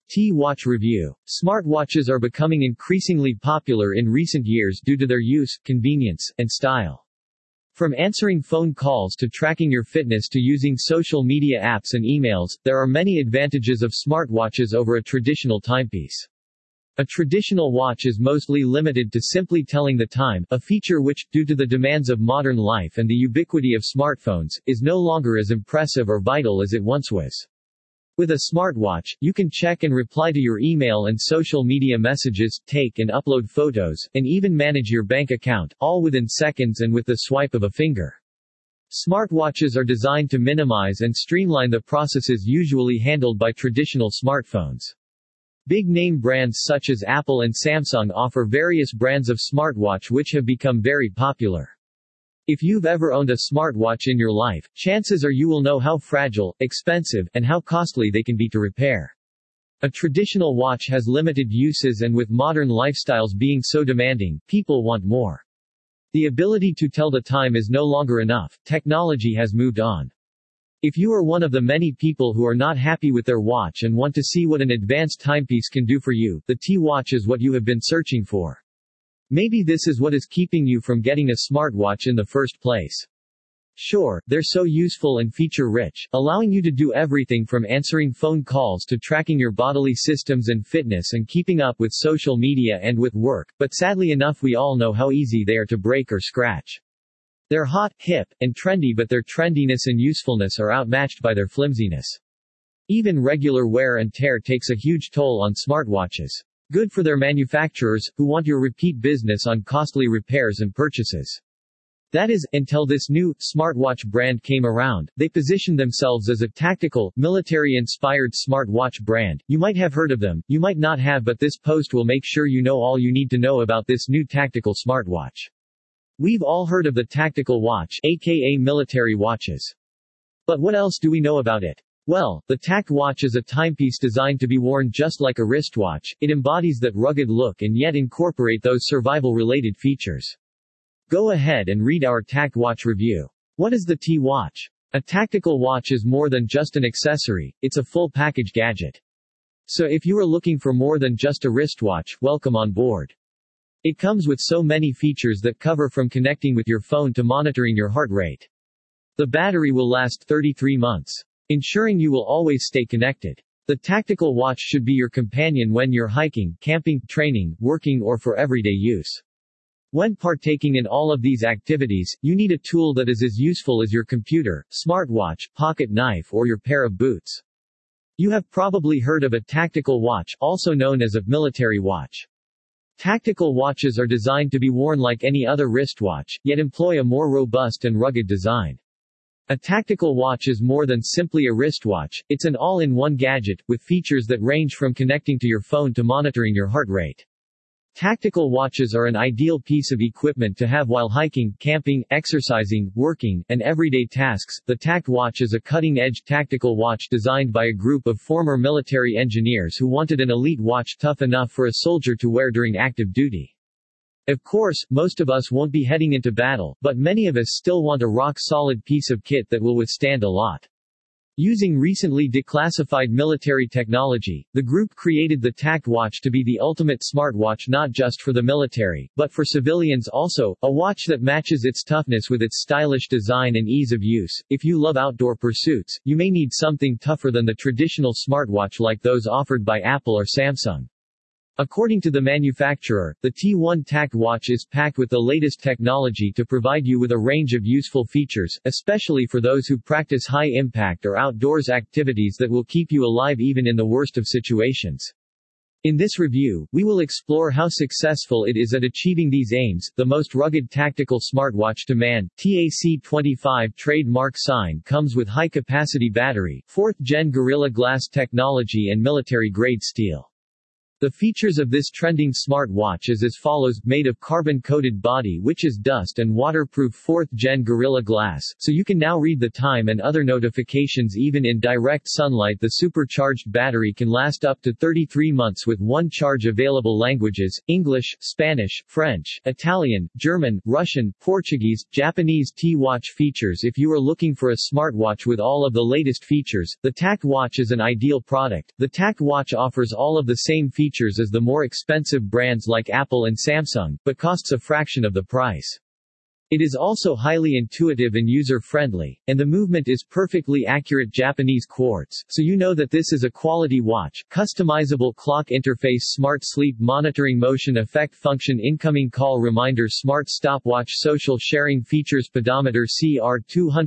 T-Watch Review. Smartwatches are becoming increasingly popular in recent years due to their use, convenience, and style. From answering phone calls to tracking your fitness to using social media apps and emails, there are many advantages of smartwatches over a traditional timepiece. A traditional watch is mostly limited to simply telling the time, a feature which, due to the demands of modern life and the ubiquity of smartphones, is no longer as impressive or vital as it once was. With a smartwatch, you can check and reply to your email and social media messages, take and upload photos, and even manage your bank account, all within seconds and with the swipe of a finger. Smartwatches are designed to minimize and streamline the processes usually handled by traditional smartphones. Big-name brands such as Apple and Samsung offer various brands of smartwatch which have become very popular. If you've ever owned a smartwatch in your life, chances are you will know how fragile, expensive, and how costly they can be to repair. A traditional watch has limited uses, and with modern lifestyles being so demanding, people want more. The ability to tell the time is no longer enough. Technology has moved on. If you are one of the many people who are not happy with their watch and want to see what an advanced timepiece can do for you, the T-Watch is what you have been searching for. Maybe this is what is keeping you from getting a smartwatch in the first place. Sure, they're so useful and feature-rich, allowing you to do everything from answering phone calls to tracking your bodily systems and fitness and keeping up with social media and with work, but sadly enough we all know how easy they are to break or scratch. They're hot, hip, and trendy, but their trendiness and usefulness are outmatched by their flimsiness. Even regular wear and tear takes a huge toll on smartwatches. Good for their manufacturers, who want your repeat business on costly repairs and purchases. That is, until this new, smartwatch brand came around, they positioned themselves as a tactical, military-inspired smartwatch brand. You might have heard of them, you might not have, but this post will make sure you know all you need to know about this new tactical smartwatch. We've all heard of the tactical watch, aka military watches. But what else do we know about it? Well, the Tact watch is a timepiece designed to be worn just like a wristwatch. It embodies that rugged look and yet incorporate those survival-related features. Go ahead and read our Tact watch review. What is the T-Watch? A tactical watch is more than just an accessory, it's a full-package gadget. So if you are looking for more than just a wristwatch, welcome on board. It comes with so many features that cover from connecting with your phone to monitoring your heart rate. The battery will last 33 months. Ensuring you will always stay connected. The tactical watch should be your companion when you're hiking, camping, training, working, or for everyday use. When partaking in all of these activities, you need a tool that is as useful as your computer, smartwatch, pocket knife, or your pair of boots. You have probably heard of a tactical watch, also known as a military watch. Tactical watches are designed to be worn like any other wristwatch, yet employ a more robust and rugged design. A tactical watch is more than simply a wristwatch, it's an all-in-one gadget, with features that range from connecting to your phone to monitoring your heart rate. Tactical watches are an ideal piece of equipment to have while hiking, camping, exercising, working, and everyday tasks. The Tact watch is a cutting-edge tactical watch designed by a group of former military engineers who wanted an elite watch tough enough for a soldier to wear during active duty. Of course, most of us won't be heading into battle, but many of us still want a rock-solid piece of kit that will withstand a lot. Using recently declassified military technology, the group created the Tact watch to be the ultimate smartwatch not just for the military, but for civilians also, a watch that matches its toughness with its stylish design and ease of use. If you love outdoor pursuits, you may need something tougher than the traditional smartwatch like those offered by Apple or Samsung. According to the manufacturer, the T1 Tact watch is packed with the latest technology to provide you with a range of useful features, especially for those who practice high-impact or outdoors activities that will keep you alive even in the worst of situations. In this review, we will explore how successful it is at achieving these aims. The most rugged tactical smartwatch to man, TAC-25 trademark sign, comes with high-capacity battery, 4th-gen Gorilla Glass technology and military-grade steel. The features of this trending smartwatch is as follows: made of carbon-coated body which is dust and waterproof 4th Gen Gorilla Glass, so you can now read the time and other notifications even in direct sunlight. The supercharged battery can last up to 33 months with one charge. Available languages: English, Spanish, French, Italian, German, Russian, Portuguese, Japanese. T-Watch features: if you are looking for a smartwatch with all of the latest features, the Takt Watch is an ideal product. The Takt Watch offers all of the same features as the more expensive brands like Apple and Samsung, but costs a fraction of the price. It is also highly intuitive and user-friendly, and the movement is perfectly accurate Japanese quartz, so you know that this is a quality watch. Customizable clock interface, smart sleep monitoring, motion effect function, incoming call reminder, smart stopwatch, social sharing features, pedometer, CR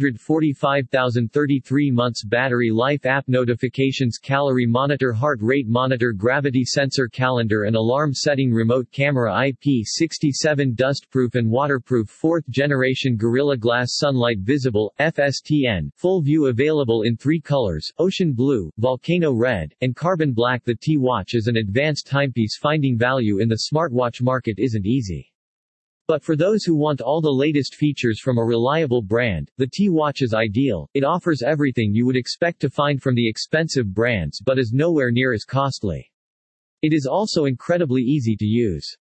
245,033 months battery life, app notifications, calorie monitor, heart rate monitor, gravity sensor, calendar and alarm setting, remote camera, IP67 dustproof and waterproof, 4th generation Gorilla Glass, sunlight visible, FSTN, full view, available in 3 colors: ocean blue, volcano red, and carbon black. The T-Watch is an advanced timepiece. Finding value in the smartwatch market isn't easy. But for those who want all the latest features from a reliable brand, the T-Watch is ideal. It offers everything you would expect to find from the expensive brands but is nowhere near as costly. It is also incredibly easy to use.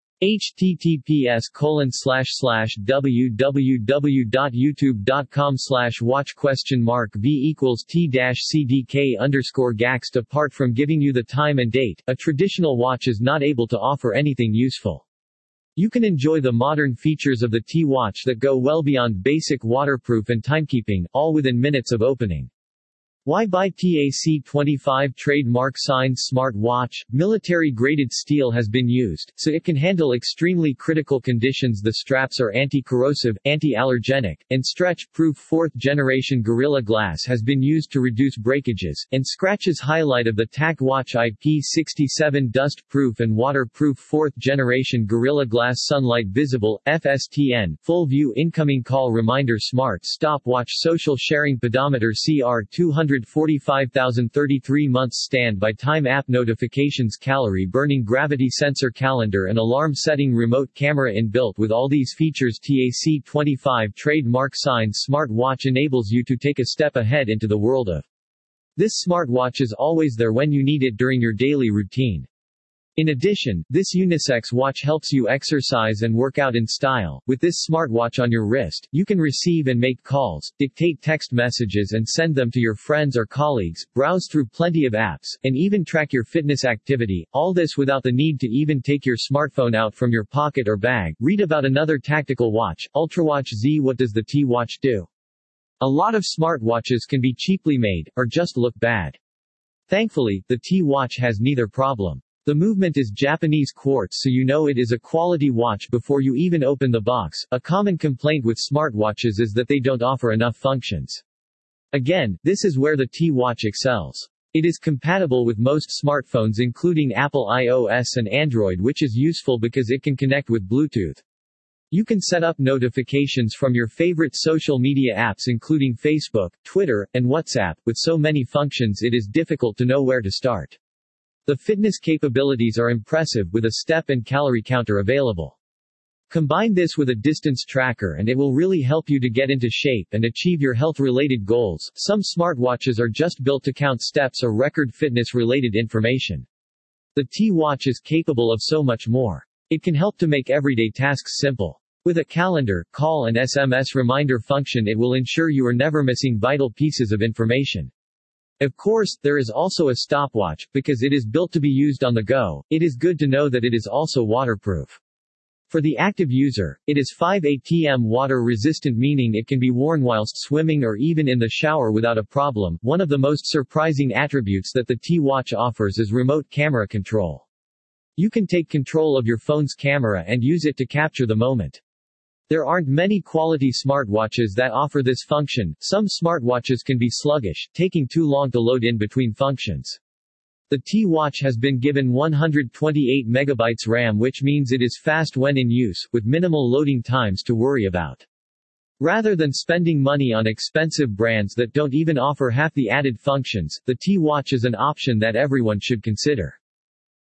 https://www.youtube.com/watch?v=t-cdk_gaxt. Apart from giving you the time and date, a traditional watch is not able to offer anything useful. You can enjoy the modern features of the T-Watch that go well beyond basic waterproof and timekeeping, all within minutes of opening. Why buy TAC-25 trademark signed smart watch? Military-graded steel has been used, so it can handle extremely critical conditions. The straps are anti-corrosive, anti-allergenic, and stretch-proof. 4th generation Gorilla Glass has been used to reduce breakages and scratches. Highlight of the Takt Watch: IP67 dust-proof and waterproof 4th generation Gorilla Glass, sunlight visible, FSTN, full view, incoming call reminder, smart stopwatch, social sharing, pedometer, CR 245,033 months, standby time, app notifications, calorie burning, gravity sensor, calendar and alarm setting, remote camera inbuilt. With all these features, TAC-25 trademark signed smart watch enables you to take a step ahead into the world of. This smartwatch is always there when you need it during your daily routine. In addition, this unisex watch helps you exercise and work out in style. With this smartwatch on your wrist, you can receive and make calls, dictate text messages and send them to your friends or colleagues, browse through plenty of apps, and even track your fitness activity, all this without the need to even take your smartphone out from your pocket or bag. Read about another tactical watch, Ultrawatch Z. What does the T-Watch do? A lot of smartwatches can be cheaply made, or just look bad. Thankfully, the T-Watch has neither problem. The movement is Japanese quartz, so you know it is a quality watch before you even open the box. A common complaint with smartwatches is that they don't offer enough functions. Again, this is where the T-Watch excels. It is compatible with most smartphones including Apple iOS and Android, which is useful because it can connect with Bluetooth. You can set up notifications from your favorite social media apps including Facebook, Twitter, and WhatsApp. With so many functions, it is difficult to know where to start. The fitness capabilities are impressive, with a step and calorie counter available. Combine this with a distance tracker and it will really help you to get into shape and achieve your health-related goals. Some smartwatches are just built to count steps or record fitness-related information. The T-Watch is capable of so much more. It can help to make everyday tasks simple. With a calendar, call and SMS reminder function, it will ensure you are never missing vital pieces of information. Of course, there is also a stopwatch, because it is built to be used on the go. It is good to know that it is also waterproof. For the active user, it is 5 ATM water resistant, meaning it can be worn whilst swimming or even in the shower without a problem. One of the most surprising attributes that the T-Watch offers is remote camera control. You can take control of your phone's camera and use it to capture the moment. There aren't many quality smartwatches that offer this function. Some smartwatches can be sluggish, taking too long to load in between functions. The T-Watch has been given 128 MB RAM, which means it is fast when in use, with minimal loading times to worry about. Rather than spending money on expensive brands that don't even offer half the added functions, the T-Watch is an option that everyone should consider.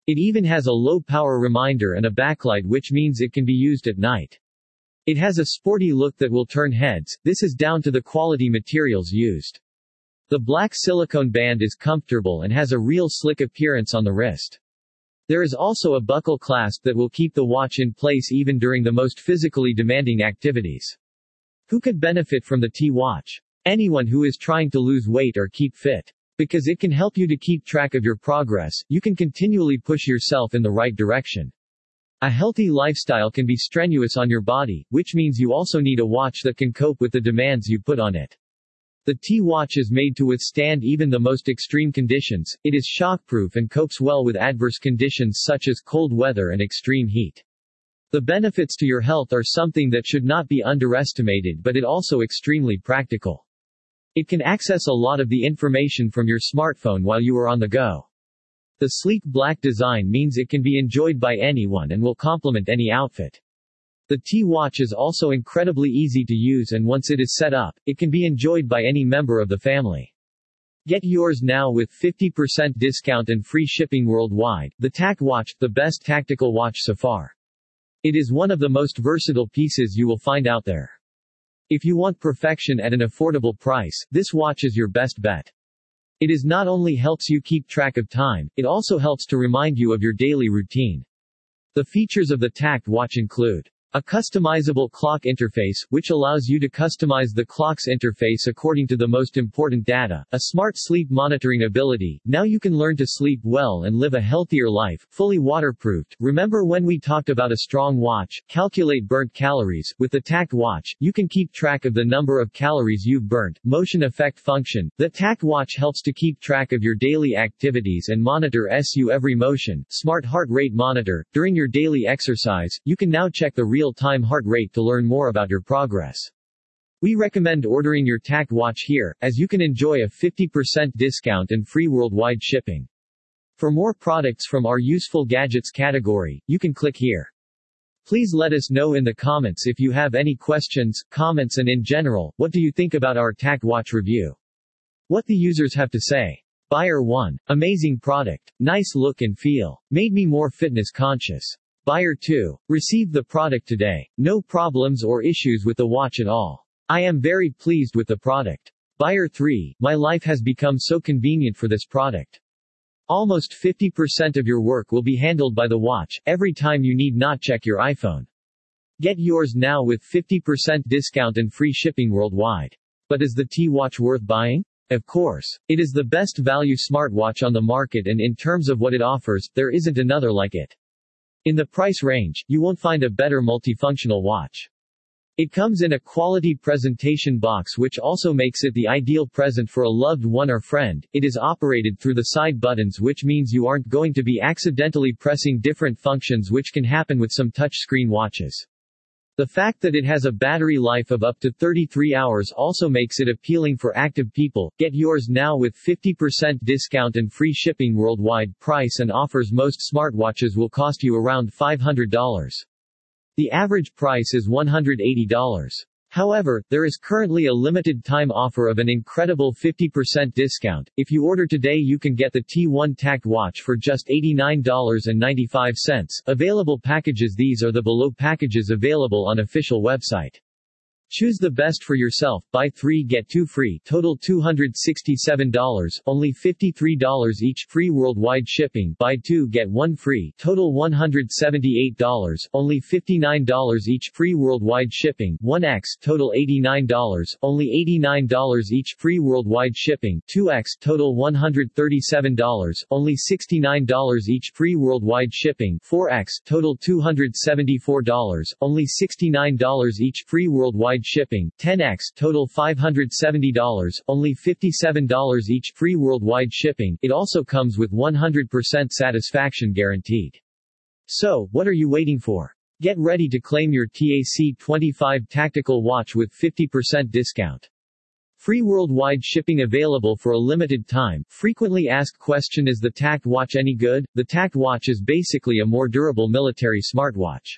It even has a low-power reminder and a backlight, which means it can be used at night. It has a sporty look that will turn heads. This is down to the quality materials used. The black silicone band is comfortable and has a real slick appearance on the wrist. There is also a buckle clasp that will keep the watch in place even during the most physically demanding activities. Who could benefit from the T-Watch? Anyone who is trying to lose weight or keep fit. Because it can help you to keep track of your progress, you can continually push yourself in the right direction. A healthy lifestyle can be strenuous on your body, which means you also need a watch that can cope with the demands you put on it. The T-Watch is made to withstand even the most extreme conditions. It is shockproof and copes well with adverse conditions such as cold weather and extreme heat. The benefits to your health are something that should not be underestimated, but it also extremely practical. It can access a lot of the information from your smartphone while you are on the go. The sleek black design means it can be enjoyed by anyone and will complement any outfit. The T-Watch is also incredibly easy to use, and once it is set up, it can be enjoyed by any member of the family. Get yours now with 50% discount and free shipping worldwide. The TacWatch, the best tactical watch so far. It is one of the most versatile pieces you will find out there. If you want perfection at an affordable price, this watch is your best bet. It is not only helps you keep track of time, it also helps to remind you of your daily routine. The features of the TacWatch include a customizable clock interface, which allows you to customize the clock's interface according to the most important data. A smart sleep monitoring ability. Now you can learn to sleep well and live a healthier life. Fully waterproofed. Remember when we talked about a strong watch? Calculate burnt calories. With the TacWatch, you can keep track of the number of calories you've burnt. Motion effect function. The TacWatch helps to keep track of your daily activities and monitor every motion. Smart heart rate monitor. During your daily exercise, you can now check the real-time heart rate to learn more about your progress. We recommend ordering your TacWatch here, as you can enjoy a 50% discount and free worldwide shipping. For more products from our useful gadgets category, you can click here. Please let us know in the comments if you have any questions, comments, and in general, what do you think about our TacWatch review? What the users have to say. Buyer 1. Amazing product. Nice look and feel. Made me more fitness conscious. Buyer 2. Received the product today. No problems or issues with the watch at all. I am very pleased with the product. Buyer 3. My life has become so convenient for this product. Almost 50% of your work will be handled by the watch, every time you need not check your iPhone. Get yours now with 50% discount and free shipping worldwide. But is the T-Watch worth buying? Of course. It is the best value smartwatch on the market, and in terms of what it offers, there isn't another like it. In the price range, you won't find a better multifunctional watch. It comes in a quality presentation box, which also makes it the ideal present for a loved one or friend. It is operated through the side buttons, which means you aren't going to be accidentally pressing different functions, which can happen with some touchscreen watches. The fact that it has a battery life of up to 33 hours also makes it appealing for active people. Get yours now with 50% discount and free shipping worldwide. Price and offers. Most smartwatches will cost you around $500. The average price is $180. However, there is currently a limited time offer of an incredible 50% discount. If you order today, you can get the T1 TacWatch for just $89.95. Available packages. These are the below packages available on official website. Choose the best for yourself. Buy 3 get 2 free. Total $267. Only $53 each. Free worldwide shipping. Buy 2 get 1 free. Total $178. Only $59 each. Free worldwide shipping. 1x. Total $89. Only $89 each. Free worldwide shipping. 2x. Total $137. Only $69 each. Free worldwide shipping. 4x. Total $274. Only $69 each. Free worldwide shipping. 10x. Total $570. Only $57 each. Free worldwide shipping. It also comes with 100% satisfaction guaranteed. So, what are you waiting for? Get ready to claim your TAC-25 tactical watch with 50% discount. Free worldwide shipping available for a limited time. Frequently asked question: is the TacWatch any good? The TacWatch is basically a more durable military smartwatch.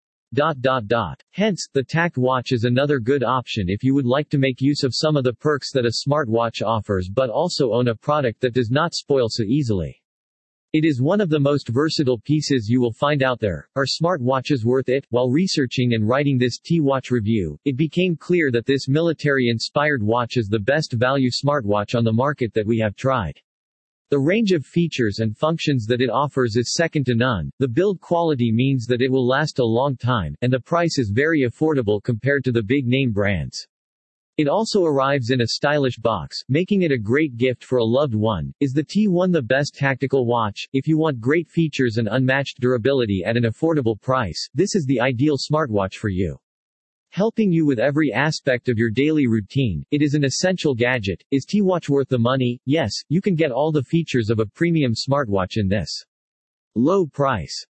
Hence, the TacWatch is another good option if you would like to make use of some of the perks that a smartwatch offers but also own a product that does not spoil so easily. It is one of the most versatile pieces you will find out there. Are smartwatches worth it? While researching and writing this T-Watch review, it became clear that this military-inspired watch is the best value smartwatch on the market that we have tried. The range of features and functions that it offers is second to none, the build quality means that it will last a long time, and the price is very affordable compared to the big-name brands. It also arrives in a stylish box, making it a great gift for a loved one. Is the T1 the best tactical watch? If you want great features and unmatched durability at an affordable price, this is the ideal smartwatch for you. Helping you with every aspect of your daily routine, it is an essential gadget. Is T-Watch worth the money? Yes, you can get all the features of a premium smartwatch in this low price.